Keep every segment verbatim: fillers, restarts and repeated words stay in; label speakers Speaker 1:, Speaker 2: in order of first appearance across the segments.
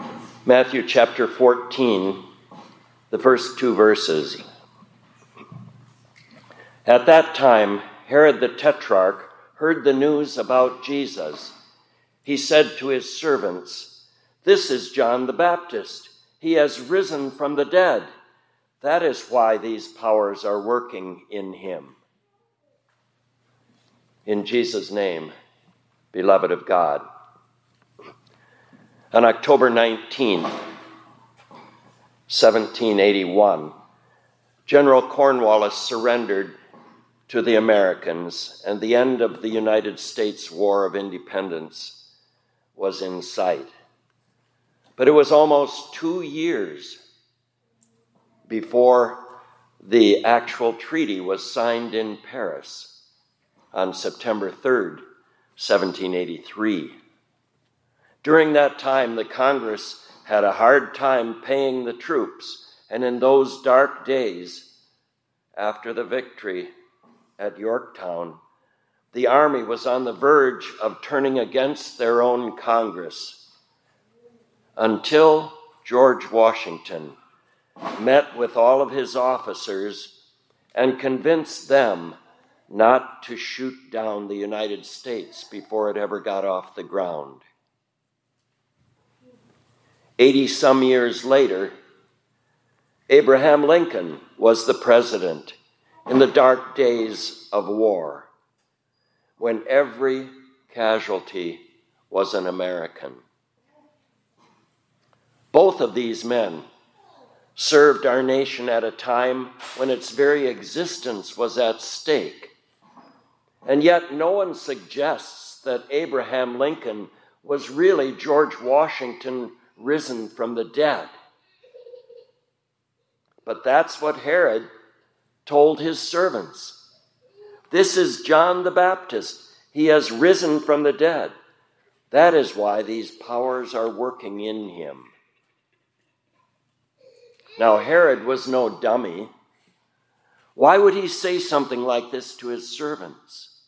Speaker 1: Matthew chapter fourteen, the first two verses. At that time, Herod the Tetrarch heard the news about Jesus. He said to his servants, "This is John the Baptist. He has risen from the dead. That is why these powers are working in him." In Jesus' name, beloved of God. On October nineteenth, seventeen eighty-one, General Cornwallis surrendered to the Americans, and the end of the United States War of Independence was in sight. But it was almost two years before the actual treaty was signed in Paris on September third, seventeen eighty-three. During that time, the Congress had a hard time paying the troops, and in those dark days, after the victory at Yorktown, the Army was on the verge of turning against their own Congress, until George Washington met with all of his officers and convinced them not to shoot down the United States before it ever got off the ground. Eighty some years later, Abraham Lincoln was the president in the dark days of war, when every casualty was an American. Both of these men served our nation at a time when its very existence was at stake. And yet no one suggests that Abraham Lincoln was really George Washington risen from the dead. But that's what Herod told his servants. "This is John the Baptist. He has risen from the dead. That is why these powers are working in him." Now, Herod was no dummy. Why would he say something like this to his servants?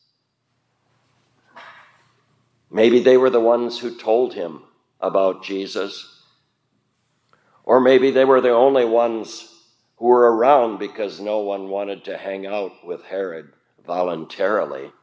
Speaker 1: Maybe they were the ones who told him about Jesus. Or maybe they were the only ones who were around because no one wanted to hang out with Herod voluntarily.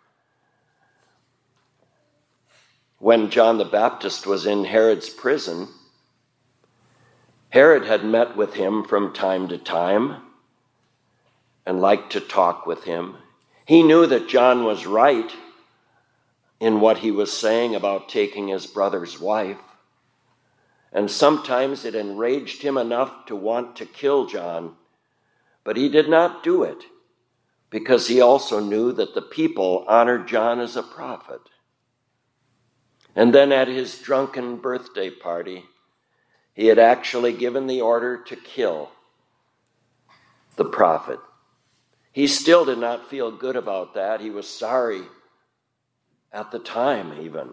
Speaker 1: When John the Baptist was in Herod's prison, Herod had met with him from time to time and liked to talk with him. He knew that John was right in what he was saying about taking his brother's wife. And sometimes it enraged him enough to want to kill John, but he did not do it because he also knew that the people honored John as a prophet. And then at his drunken birthday party, he had actually given the order to kill the prophet. He still did not feel good about that. He was sorry at the time even.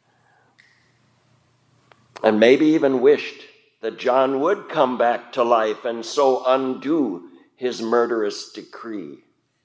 Speaker 1: And maybe even wished that John would come back to life and so undo his murderous decree.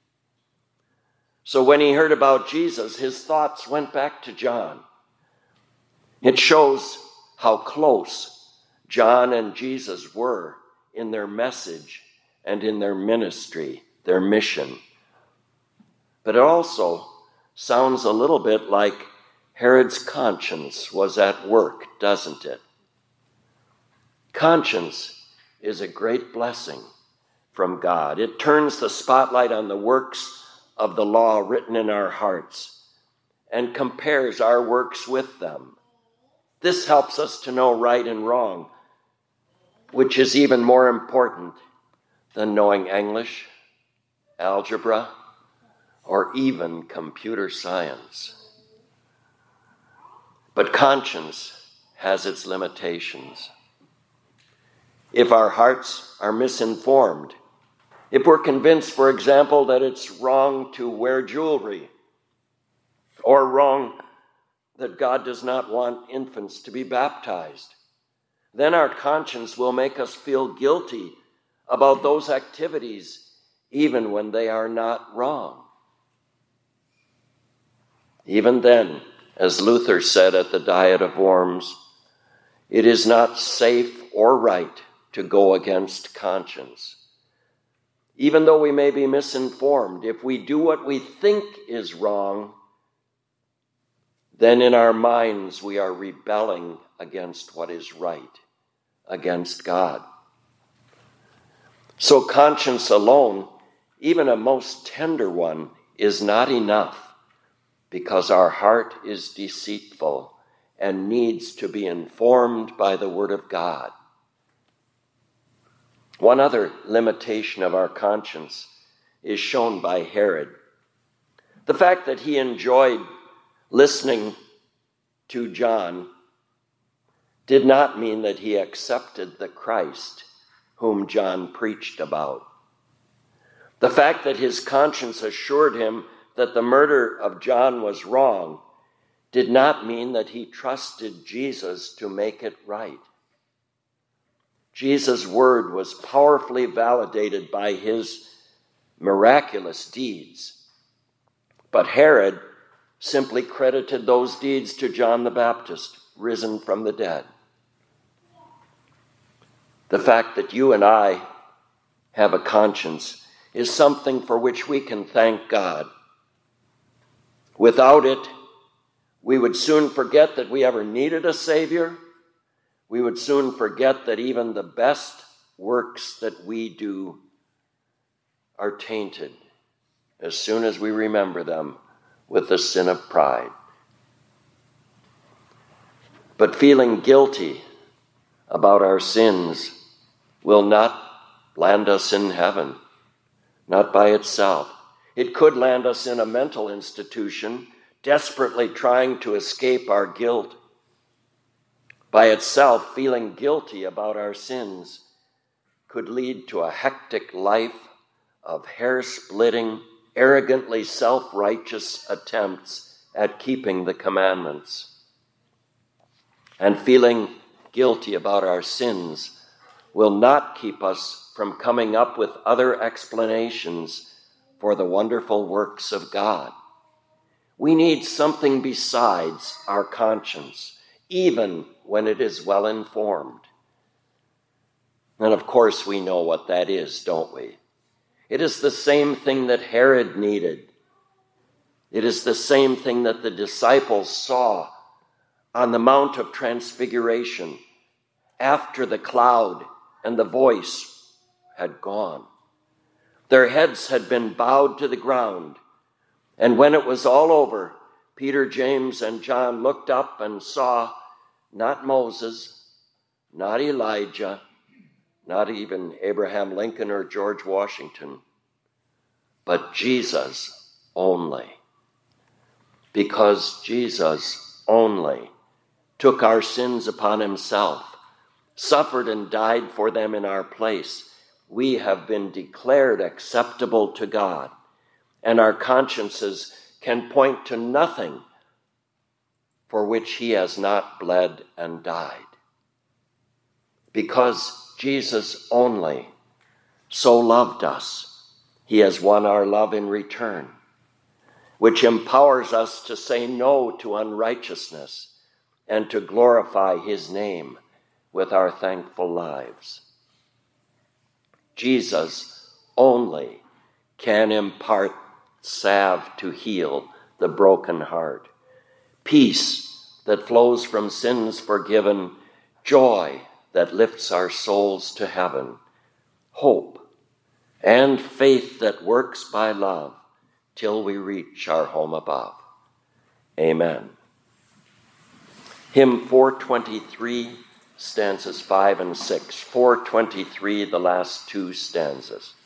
Speaker 1: So when he heard about Jesus, his thoughts went back to John. It shows how close John and Jesus were in their message and in their ministry, their mission. But it also sounds a little bit like Herod's conscience was at work, doesn't it? Conscience is a great blessing from God. It turns the spotlight on the works of the law written in our hearts and compares our works with them. This helps us to know right and wrong, which is even more important than knowing English, algebra, or even computer science. But conscience has its limitations. If our hearts are misinformed, if we're convinced, for example, that it's wrong to wear jewelry, or wrong that God does not want infants to be baptized, then our conscience will make us feel guilty about those activities, even when they are not wrong. Even then, as Luther said at the Diet of Worms, It is not safe or right to go against conscience. Even though we may be misinformed, if we do what we think is wrong, then in our minds we are rebelling against what is right, against God. So conscience alone, even a most tender one, is not enough, because our heart is deceitful and needs to be informed by the Word of God. One other limitation of our conscience is shown by Herod. The fact that he enjoyed listening to John did not mean that he accepted the Christ whom John preached about. The fact that his conscience assured him that the murder of John was wrong did not mean that he trusted Jesus to make it right. Jesus' word was powerfully validated by his miraculous deeds, but Herod simply credited those deeds to John the Baptist, risen from the dead. The fact that you and I have a conscience is something for which we can thank God. Without it, we would soon forget that we ever needed a Savior. We would soon forget that even the best works that we do are tainted as soon as we remember them with the sin of pride. But feeling guilty about our sins will not land us in heaven, not by itself. It could land us in a mental institution, desperately trying to escape our guilt. By itself, feeling guilty about our sins could lead to a hectic life of hair-splitting, arrogantly self-righteous attempts at keeping the commandments. And feeling guilty about our sins will not keep us from coming up with other explanations for the wonderful works of God. We need something besides our conscience, even when it is well informed. And of course we know what that is, don't we? It is the same thing that Herod needed. It is the same thing that the disciples saw on the Mount of Transfiguration after the cloud and the voice had gone. Their heads had been bowed to the ground, and when it was all over, Peter, James, and John looked up and saw not Moses, not Elijah, not even Abraham Lincoln or George Washington, but Jesus only. Because Jesus only took our sins upon himself, suffered and died for them in our place, we have been declared acceptable to God, and our consciences can point to nothing for which he has not bled and died. Because Jesus only so loved us, he has won our love in return, which empowers us to say no to unrighteousness and to glorify his name with our thankful lives. Jesus only can impart salve to heal the broken heart, peace that flows from sins forgiven, joy that lifts our souls to heaven, hope, and faith that works by love till we reach our home above. Amen. Hymn four twenty-three, stanzas five and six. four twenty-three, the last two stanzas.